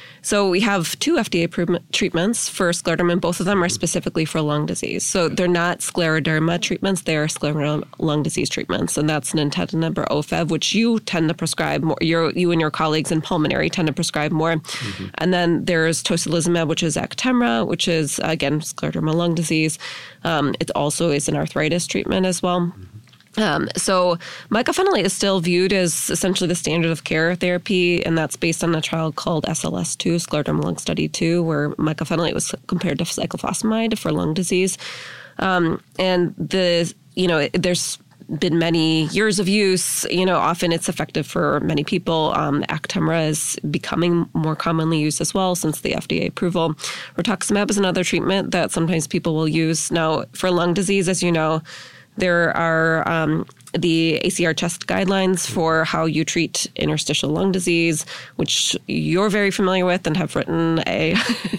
So we have two F D A-approved treatments for scleroderma, and both of them are specifically for lung disease. So they're not scleroderma treatments, they are scleroderma lung disease treatments, and that's nintedanib or O F E V, which you tend to prescribe more. You're, you and your colleagues in pulmonary tend to prescribe more. Mm-hmm. And then there's tocilizumab, which is Actemra, which is, again, scleroderma lung disease. Um, it also is an arthritis treatment as well. Mm-hmm. Um, so mycophenolate is still viewed as essentially the standard of care therapy, and that's based on a trial called S L S two, Scleroderma Lung Study two, where mycophenolate was compared to cyclophosphamide for lung disease. Um, and the you know there's been many years of use. You know, often it's effective for many people. Um, Actemra is becoming more commonly used as well since the F D A approval. Rituximab is another treatment that sometimes people will use. Now, for lung disease, as you know, there are um, the A C R CHEST guidelines for how you treat interstitial lung disease, which you're very familiar with and have written a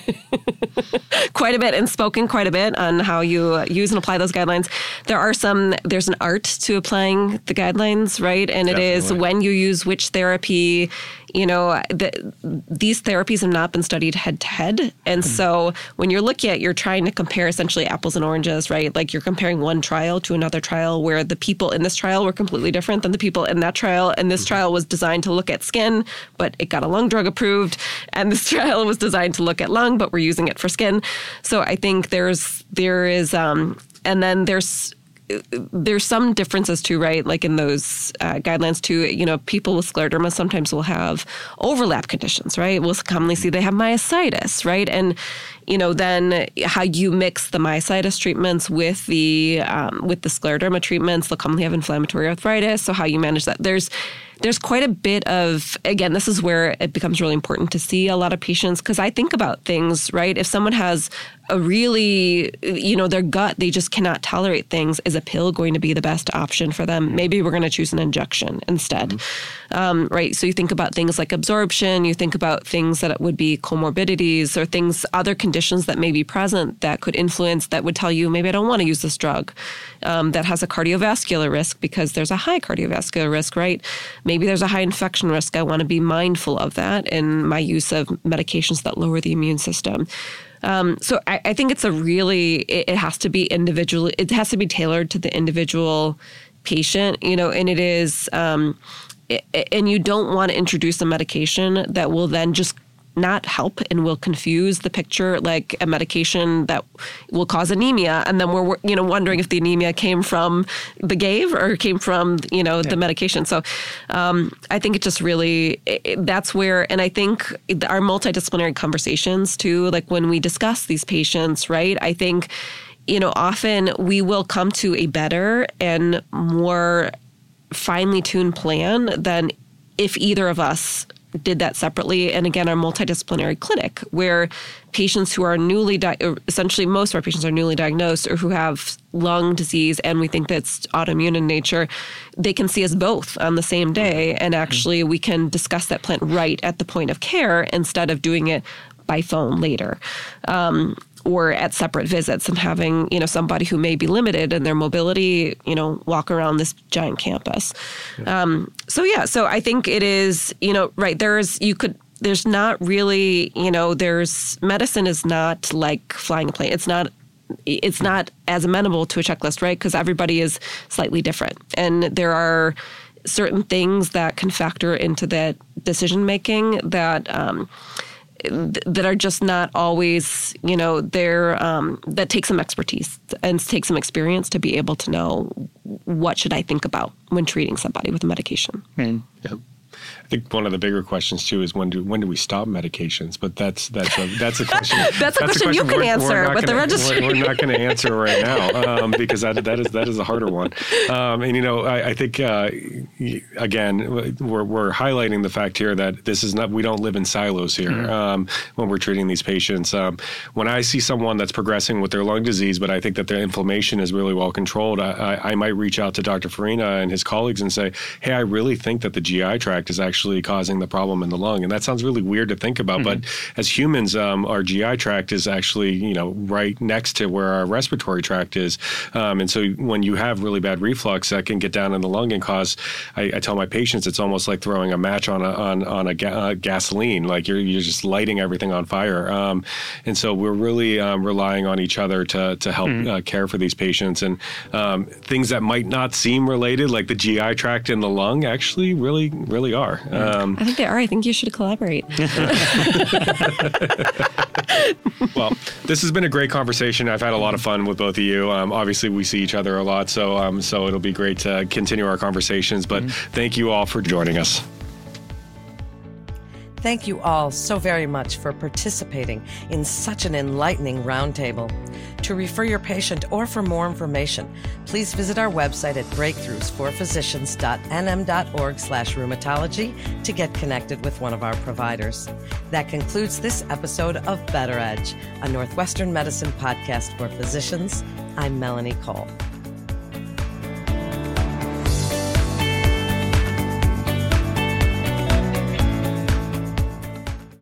quite a bit and spoken quite a bit on how you use and apply those guidelines. There are some, there's an art to applying the guidelines, right? And Definitely. It is when you use which therapy. You know, the, these therapies have not been studied head to head. And mm-hmm. so when you're looking at, you're trying to compare essentially apples and oranges, right? Like you're comparing one trial to another trial where the people in this trial were completely different than the people in that trial. And this mm-hmm. trial was designed to look at skin, but it got a lung drug approved. And this trial was designed to look at lung, but we're using it for skin. So I think there's, there is, um, and then there's, there's some differences too, right? Like in those uh, guidelines too, you know, people with scleroderma sometimes will have overlap conditions, right? We'll commonly see they have myositis, right? And, you know, then how you mix the myositis treatments with the um, with the scleroderma treatments, they'll commonly have inflammatory arthritis. So how you manage that. There's There's quite a bit of, again, this is where it becomes really important to see a lot of patients, because I think about things, right? If someone has a really, you know, their gut, they just cannot tolerate things, is a pill going to be the best option for them? Maybe we're going to choose an injection instead, mm-hmm. um, right? So you think about things like absorption, you think about things that would be comorbidities or things, other conditions that may be present that could influence, that would tell you, maybe I don't want to use this drug um, that has a cardiovascular risk because there's a high cardiovascular risk, right? Maybe there's a high infection risk. I want to be mindful of that in my use of medications that lower the immune system. Um, so I, I think it's a really, it, it has to be individual, it has to be tailored to the individual patient, you know, and it is, um, it, and you don't want to introduce a medication that will then just not help and will confuse the picture, like a medication that will cause anemia. And then we're, you know, wondering if the anemia came from the G A V or came from, you know, yeah. the medication. So um, I think it just really, it, that's where, and I think our multidisciplinary conversations too, like when we discuss these patients, right, I think, you know, often we will come to a better and more finely tuned plan than if either of us did that separately. And again, our multidisciplinary clinic, where patients who are newly, di- essentially most of our patients are newly diagnosed or who have lung disease and we think that's autoimmune in nature, they can see us both on the same day. And actually we can discuss that plan right at the point of care instead of doing it by phone later. Um, or at separate visits, and having, you know, somebody who may be limited in their mobility, you know, walk around this giant campus. Yeah. Um, so, yeah, so I think it is, you know, right, there's, you could, there's not really, you know, there's, medicine is not like flying a plane. It's not, it's not as amenable to a checklist, right? Because everybody is slightly different. And there are certain things that can factor into that decision making that um, th- that are just not always, you know, they're um, that take some expertise and take some experience to be able to know what should I think about when treating somebody with a medication.
Mm. Yep. I think one of the bigger questions too is when do when do we stop medications? But that's that's a that's a question.
that's, a, that's question a question you can we're, answer we're with gonna, the registry.
We're, we're not going to answer right now um, because that that is that is a harder one. Um, and you know, I, I think uh, again we're we're highlighting the fact here that this is not we don't live in silos here mm-hmm. um, when we're treating these patients. Um, when I see someone that's progressing with their lung disease, but I think that their inflammation is really well controlled, I, I, I might reach out to Doctor Farina and his colleagues and say, hey, I really think that the G I tract is actually causing the problem in the lung. And that sounds really weird to think about, mm-hmm. but as humans, um, our G I tract is actually, you know, right next to where our respiratory tract is. Um, and so when you have really bad reflux, that can get down in the lung and cause, I, I tell my patients, it's almost like throwing a match on a, on, on a ga- uh, gasoline, like you're, you're just lighting everything on fire. Um, and so we're really um, relying on each other to, to help mm-hmm. uh, care for these patients. And um, things that might not seem related, like the G I tract and the lung, actually really, really are. Um,
I think they are. I think you should collaborate.
Well, this has been a great conversation. I've had a lot of fun with both of you. Um, obviously, we see each other a lot, so um, so it'll be great to continue our conversations. But mm-hmm. thank you all for joining us.
Thank you all so very much for participating in such an enlightening roundtable. To refer your patient or for more information, please visit our website at breakthroughs for physicians dot n m dot org slash rheumatology to get connected with one of our providers. That concludes this episode of Better Edge, a Northwestern Medicine podcast for physicians. I'm Melanie Cole.